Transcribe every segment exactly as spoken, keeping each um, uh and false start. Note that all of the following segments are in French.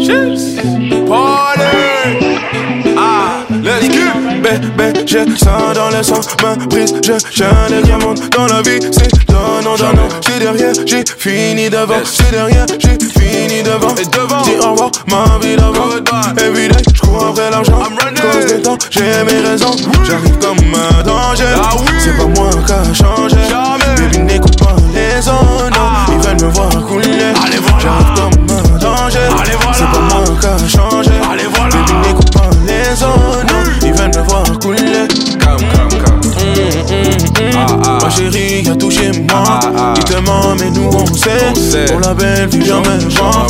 Party. Ah, let's go. Bébé, j'ai ça dans le sang, ma prise, je cherche les diamants dans la vie, c'est donnant, donnant. J'ai derrière, j'ai fini devant, j'ai derrière, j'ai fini devant. Et devant, dis au revoir, ma vie d'avant. Everyday, j'cours après l'argent, cause des temps, j'ai mes raisons. J'arrive comme un danger, ah oui. C'est pas moi qui a changé. Baby, n'écoute pas les zones, ah. Ils veulent me voir couler. Allez voilà, j'arrive comme un danger. Allez voilà, c'est pas moi qui a changé. Allez voilà, baby, n'écoute pas les zones, oui. Ils veulent me voir couler. Calme, calme, calme. Mmh, mmh, mmh. Ah, ah. Ma chérie a touché moi. Ah, ah. Il te ment mais nous on sait, on sait. Pour la belle vie jamais vent.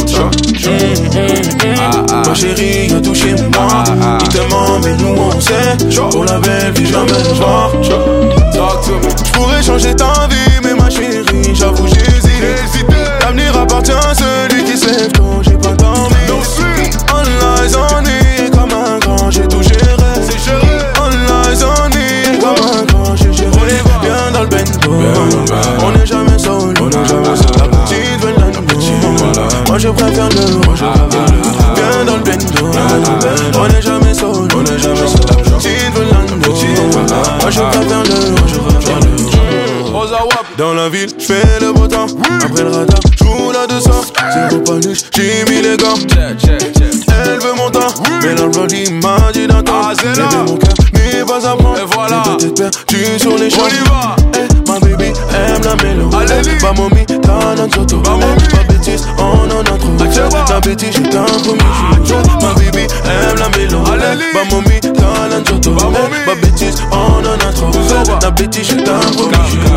Ma chérie a touché moi. Ah, ah. Il te ment mais nous on sait, pour la belle vie jamais vent. J'pourrais changer ta vie mais ma chérie j'avoue j'hésite. L'avenir appartient à celui qui se lève quand j'ai pas dormi. All eyes on me, comme un grand j'ai tout géré. All eyes on me, comme un grand j'ai géré. Viens dans le bendo, on n'est jamais seul. La petite veut la moi je préfère le, moi je préfère le. Viens dans le bendo, on n'est jamais seul. La petite veut la moi je préfère le, moi je préfère le. Dans la ville, j'fais le beau temps. Après le radar, j'roule à deux cents. Zéro paniche, j'ai mis les gants. Elle veut mon temps, mais l'employé m'a dit d'attendre. J'ai mon cœur, mais pas à prendre. Et voilà, j'ai peut-être perdu sur les champs. On y va. Eh, ma baby aime la mélo. Pas mommy, t'as notre soto. Pas bêtise, on en a trop. Ta bêtise, j'ai un premier jour. Ma baby aime la mélo. Pas mommy, t'as notre soto. Pas bêtise, on en a trop. Ta bêtise, j'ai un premier jour.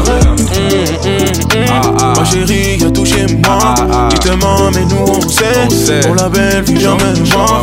Ma chérie a touché moi. Il te ment mais nous on sait, pour la belle vie jamais vent.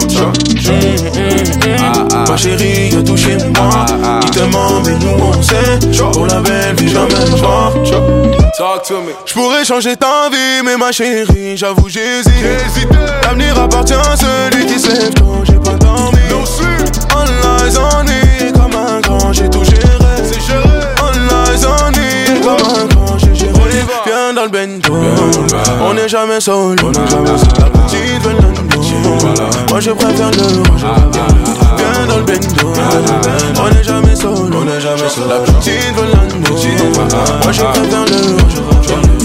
Ma chérie a touché moi. Il te ment mais nous on sait, pour la belle vie jamais vent. Talk to me. J'pourrais changer ta vie mais ma chérie j'avoue j'hésite. L'avenir appartient à celui qui se lève quand j'ai pas dormi. All eyes on me, comme un grand j'ai tout géré. All eyes on me, comme un grand j'ai géré. Viens dans le bendo, on n'est jamais seul. La petite veut l'ando, moi je préfère le. Viens dans le bendo, on n'est jamais seul. La petite veut l'ando, moi je préfère le.